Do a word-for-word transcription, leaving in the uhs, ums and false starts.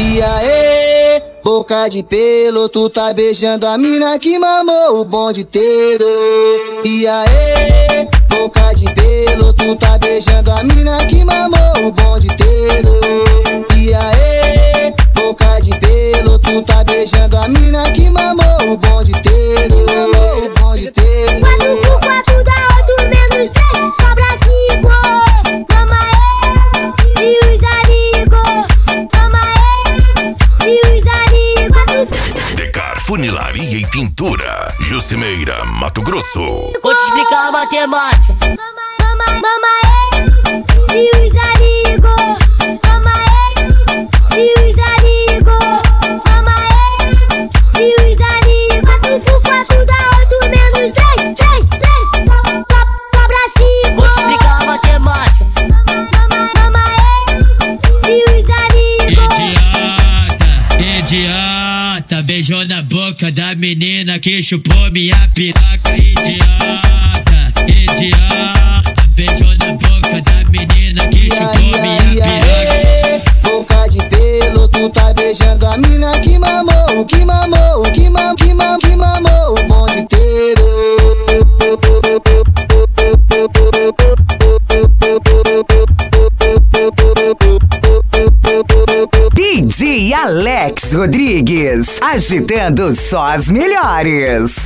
E aí, boca de pelo, tu tá beijando a mina que mamou o bonde inteiro. E aí, boca de pelo, tu tá beijando a mina que mamou o bonde inteiro. E aí, boca de pelo, tu tá beijando a mina que mamou o bonde inteiro. O bonde inteiro. Quatro por quatro dá oito menos dez, sobra cinco. Toma aí, e os amigos. Toma aí, e os amigos. Decar Funilaria e Pintura, Jucimeira, Mato Grosso. Vou te explicar a matemática. Toma, toma aí, e os amigos. Toma aí, e os amigos. Toma aí, e os amigos. Quatro por quatro dá oito menos dez. Dez, dez, so, so, sobra cinco. Vou te explicar a matemática. Toma, toma aí, e os amigos. Idiota, idiota, beijou na boca da menina que chupou minha piroca. Idiota, idiota, beijou na boca da menina que chupou minha piroca. Boca de pelo, tu tá beijando a mina que mamou, que mamou, que mam, que mam, que mamou o bonde inteiro. D J Alex Rodrigues, agitando só as melhores.